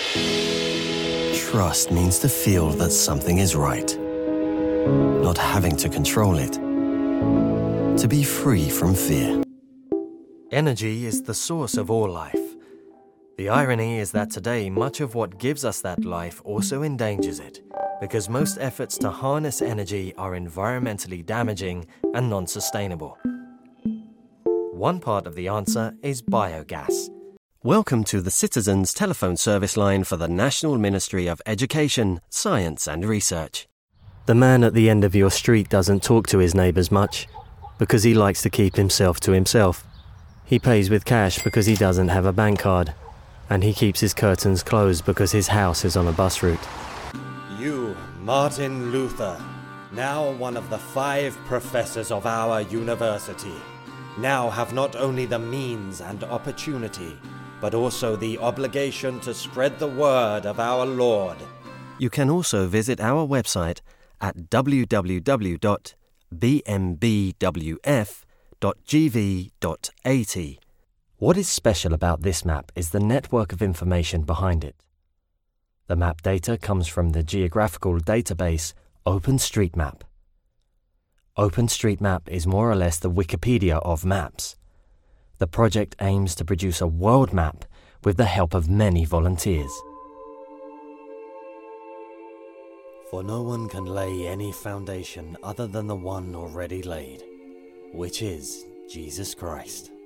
Trust means to feel that something is right, not having to control it, to be free from fear. Energy is the source of all life. The irony is that today, much of what gives us that life also endangers it, because most efforts to harness energy are environmentally damaging and non-sustainable. One part of the answer is biogas. Welcome to the Citizens Telephone Service line for the National Ministry of Education, Science and Research. The man at the end of your street doesn't talk to his neighbours much, because he likes to keep himself to himself. He pays with cash because he doesn't have a bank card. And he keeps his curtains closed because his house is on a bus route. You, Martin Luther, now one of the 5 professors of our university, now have not only the means and opportunity, but also the obligation to spread the word of our Lord. You can also visit our website at www.bmbwf.gv.at. What is special about this map is the network of information behind it. The map data comes from the geographical database OpenStreetMap. OpenStreetMap is more or less the Wikipedia of maps. The project aims to produce a world map with the help of many volunteers. For no one can lay any foundation other than the one already laid, which is Jesus Christ.